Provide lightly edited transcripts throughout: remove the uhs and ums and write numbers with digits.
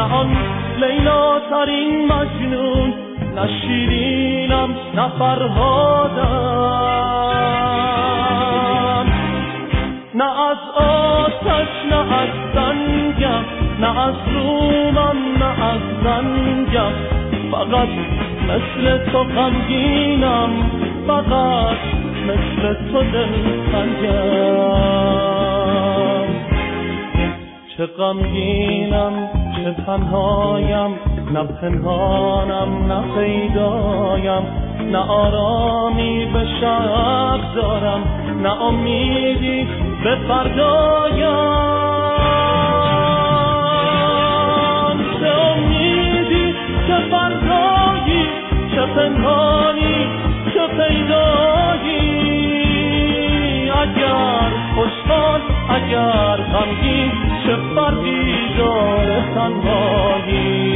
آن لیلا ترین مجنون، نه شیرینم نه فرهادم، نه از آتش نه از سنگم، نه از رومم نه از زنگم، فقط مثل تو غمگینم، فقط مثل تو دلتنگم. چه غمگینم چه تنهایم، نه پنهانم نه پیدایم، نه آرامی به شب دارم، نه امیدی به فردایم. چه امیدی چه فردایی، چه پنهانی چه پیدایی، اگر خوشحال اگر غمگین، چه فرقی داره تنهایی.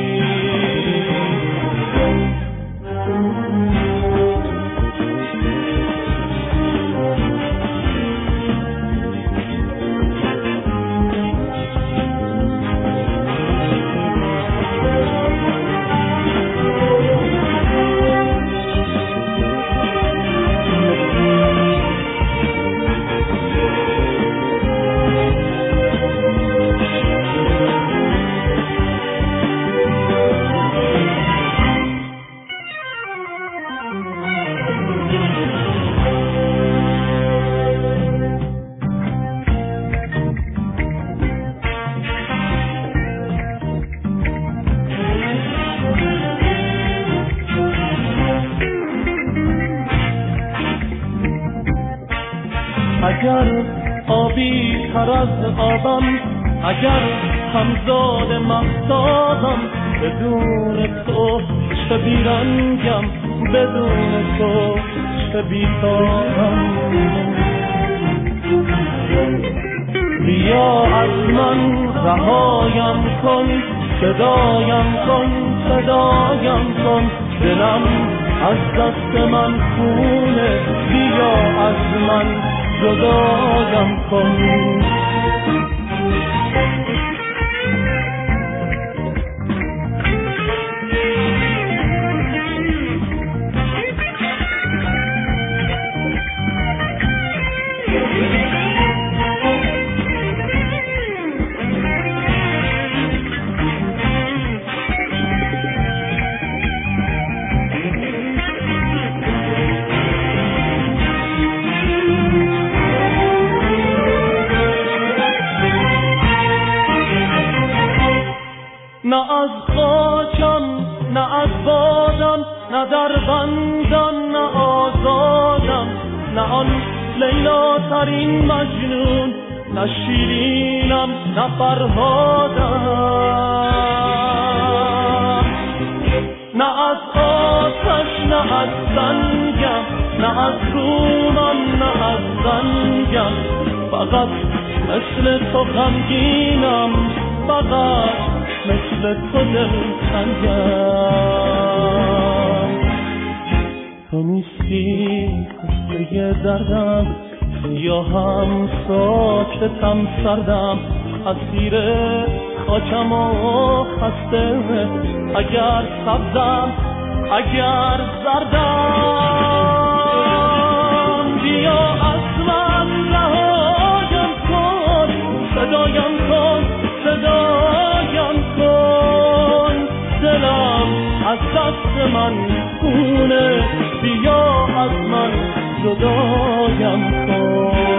اگر آبی تر از آبم، اگر همزاد مهتابم، بدون تو چه بیرنگم، بدون تو چه بیتابم. بیا از من رهایم کن، صدایم کن صدایم کن، دلم از دست من خونه، بیا از من جدایم کن. نه از خاکم نه از بادم، نه در بندم نه آزادم، نه آن لیلا ترین مجنون، نه شیرینم نه فرهادم، نه از آتش نه از سنگم، نه از رومم نه از زنگم، فقط مثل تو غمگینم، فقط مثل تو دلتنگم. تو نیستی خسته دردم، سیاهم ساکتم سردم، اسیر خاکم و خسته، اگر سبزم اگر زردم. بیا از من رهایم کن، صدایم کن صدایم کن، دلم از دست من خونه، بیا از من جدایم کن.